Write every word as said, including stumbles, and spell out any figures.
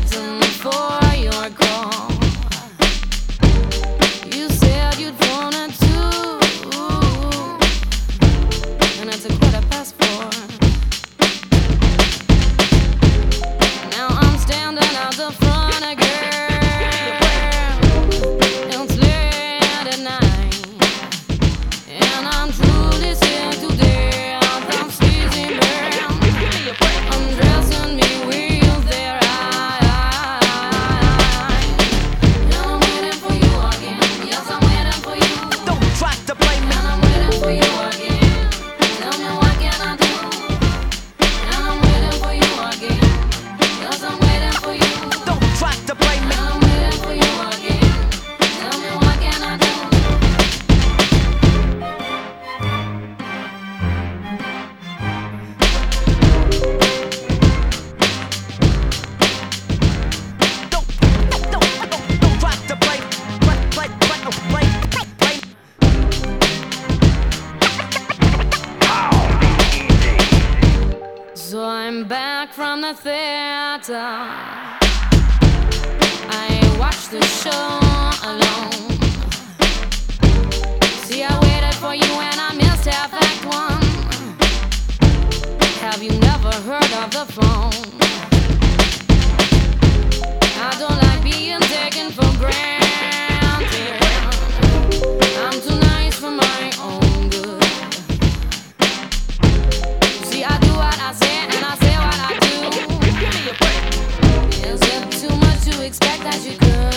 waiting for your call. You said you'd phone at two, and it's a quarter past four. Now I'm standing out the front again. It's late at night, and I'm truly scared to death. I'm squeezing burn, undressing me with their eyes. And I'm waiting for you again. Yes, I'm waiting for you. Don't try to blame me. And I'm waiting for you again. Tell me what can I do? And I'm waiting for you again. Yes, I'm waiting for you. Don't try to blame me. And I'm waiting for you again. Tell me what can I do? Don't, don't, don't, don't, don't try to blame, blame, blame, blame, blame, blame. So I'm back from the theater. I watched the show alone. See, I waited for you and I missed half act one. Have you never heard of the phone? I don't like being taken for granted. I'm too nice for my own good. See, I do what I say and I say what I do. Is it too much to expect that you could?